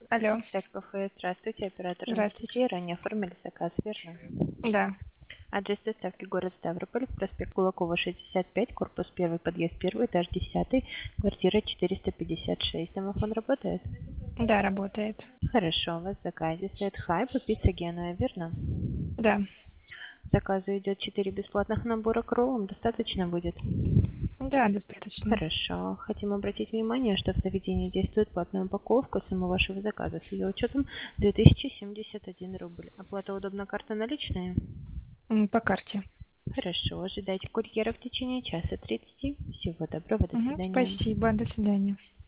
Алло, Так, КФ, здравствуйте, оператор здравствуйте. Анастасия. Ранее оформили заказ, верно? Да, Адрес доставки город Ставрополь, проспект Кулакова, 65, корпус 1, подъезд 1, этаж 10, квартира 456. Домофон работает? да, работает. Хорошо, у вас в заказе стоит хайп и пицца Генуя, верно? Да, Заказу идет 4 бесплатных набора к роллам, достаточно будет? да, достаточно. Хорошо. Хотим обратить внимание, что в заведении действует платная упаковка. Сумма вашего заказа с ее учетом 2071 рубль. Оплата удобна, карта наличная? По карте. Хорошо. Ожидайте курьера в течение часа 30. Всего доброго. До свидания. Спасибо, до свидания.